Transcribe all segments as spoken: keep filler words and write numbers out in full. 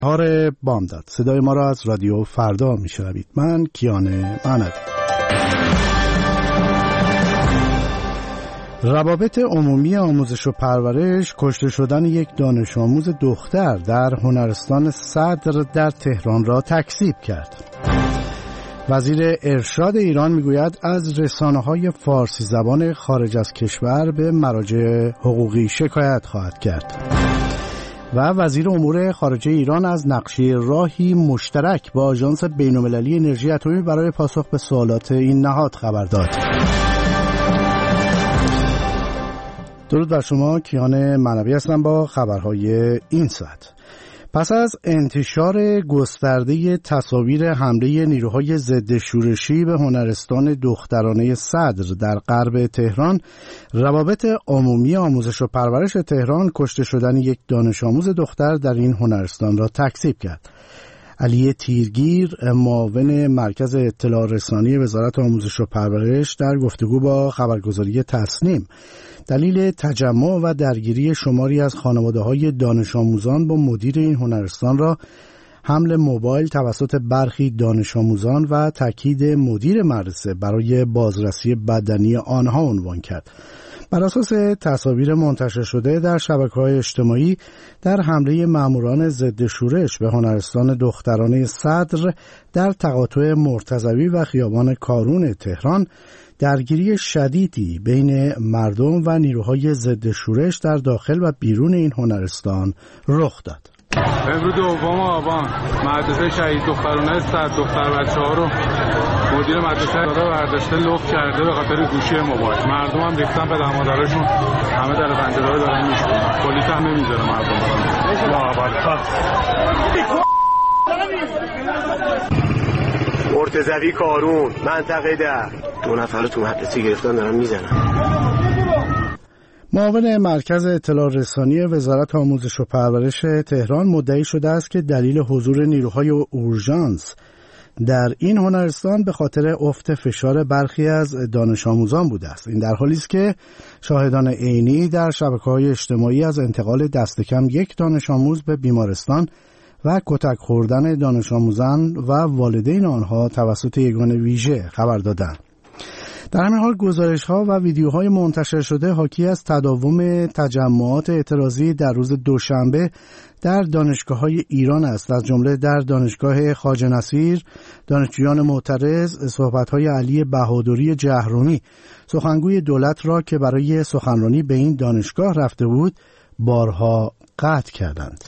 هار بامداد. صدای ما را از رادیو فردا میشنوید. من کیان مهندی. روابط عمومی آموزش و پرورش کشته شدن یک دانش آموز دختر در هنرستان صدر در تهران را تکذیب کرد. وزیر ارشاد ایران میگوید از رسانه‌های فارسی زبان خارج از کشور به مراجع حقوقی شکایت خواهد کرد. و وزیر امور خارجه ایران از نقشه راهی مشترک با آژانس بین‌المللی انرژی اتمی برای پاسخ به سوالات این نهاد خبر داد. درود بر شما، کیان معنوی هستم با خبرهای این ساعت. پس از انتشار گسترده تصاویر حمله نیروهای ضد شورشی به هنرستان دخترانه صدر در غرب تهران، روابط عمومی آموزش و پرورش تهران کشته شدن یک دانش آموز دختر در این هنرستان را تکذیب کرد. علی تیرگیر، معاون مرکز اطلاع رسانی وزارت آموزش و پرورش، در گفتگو با خبرگزاری تصنیم دلیل تجمع و درگیری شماری از خانواده‌های دانش آموزان با مدیر این هنرستان را حمل موبایل توسط برخی دانش آموزان و تاکید مدیر مدرسه برای بازرسی بدنی آنها عنوان کرد. بر اساس تصاویر منتشر شده در شبکه‌های اجتماعی، در حمله ماموران ضد شورش به هنرستان دخترانه صدر در تقاطع مرتضوی و خیابان کارون تهران، درگیری شدیدی بین مردم و نیروهای ضد شورش در داخل و بیرون این هنرستان رخ داد. امروز دوم آبان مدرسه شهید دخترانه صدر دختر بچه‌ها رو مدیر مدرسه رو برداشته لوف کرده به خاطر گوشی موبایل. مردم هم ریختن به دمادرشون، همه در پنجره رو دارن میشکنن. پلیس هم نمیذاره مردم برن. مرتضوی کارون منطقه ده دو نفر رو تو مدرسه گرفتن دارن میزنن. معاون مرکز اطلاع رسانی وزارت آموزش و پرورش تهران مدعی شده است که دلیل حضور نیروهای اورژانس در این هنرستان به خاطر افت فشار برخی از دانش آموزان بوده است. این در حالی است که شاهدان عینی در شبکه‌های اجتماعی از انتقال دست کم یک دانش آموز به بیمارستان و کتک خوردن دانش آموزان و والدین آنها توسط یگان ویژه خبر دادند. در همین حال گزارش‌ها و ویدیوهای منتشر شده حاکی از تداوم تجمعات اعتراضی در روز دوشنبه در دانشگاه‌های ایران است، از جمله در دانشگاه خواجه نصیر دانشجویان معترض صحبت‌های علی بهادری جهرومی، سخنگوی دولت را که برای سخنرانی به این دانشگاه رفته بود، بارها قطع کردند.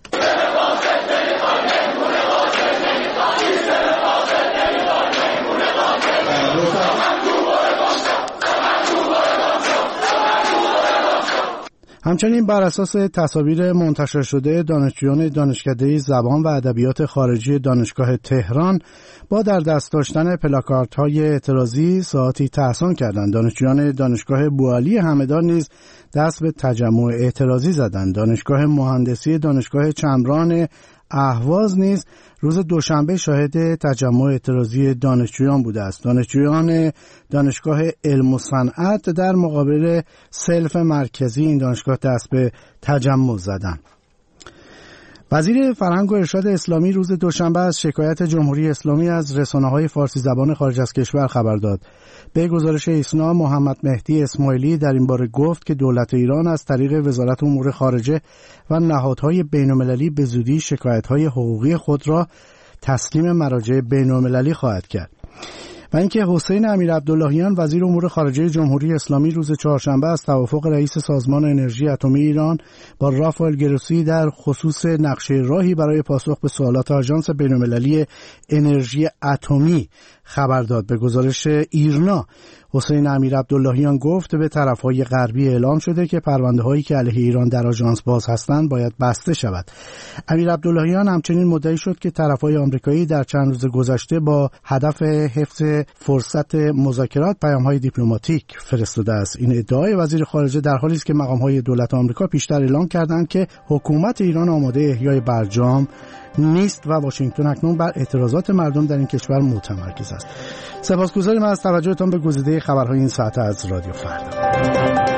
همچنین بر اساس تصاویر منتشر شده، دانشجویان دانشکده زبان و ادبیات خارجی دانشگاه تهران با در دست داشتن پلاکاردهای اعتراضی ساعتی تحسن کردند. دانشجویان دانشگاه بوعلی همدان نیز دست به تجمع اعتراضی زدند. دانشگاه مهندسی دانشگاه چمران اهواز نیز روز دوشنبه شاهد تجمع اعتراضی دانشجویان بوده است. دانشجویان دانشگاه علم و صنعت در مقابل سلف مرکزی این دانشگاه دست به تجمع زدند. وزیر فرهنگ و ارشاد اسلامی روز دوشنبه از شکایت جمهوری اسلامی از رسانه‌های فارسی زبان خارج از کشور خبر داد. به گزارش ایسنا، محمد مهدی اسماعیلی در این باره گفت که دولت ایران از طریق وزارت امور خارجه و نهادهای بین‌المللی به زودی شکایت‌های حقوقی خود را تسلیم مراجع بین‌المللی خواهد کرد. و اینکه حسین امیرعبداللهیان وزیر امور خارجه جمهوری اسلامی روز چهارشنبه از توافق رئیس سازمان انرژی اتمی ایران با رافائل گروسی در خصوص نقشه راهی برای پاسخ به سوالات آژانس بین‌المللی انرژی اتمی خبر داد. به گزارش ایرنا، حسین امیرعبداللهیان گفت به طرف‌های غربی اعلام شده که پرونده‌هایی که علیه ایران در آژانس باز هستند باید بسته شود. امیرعبداللهیان همچنین مدعی شد که طرف‌های آمریکایی در چند روز گذشته با هدف حفظ فرصت مذاکرات پیام‌های دیپلماتیک فرستاده است. این ادعای وزیر خارجه در حالی است که مقام‌های دولت آمریکا پیشتر اعلام کردند که حکومت ایران آماده احیای برجام نیست و واشنگتن اکنون بر اعتراضات مردم در این کشور متمرکز است. سپاسگزاریم از توجهتان به گزیده خبرهای این ساعت از رادیو فردا.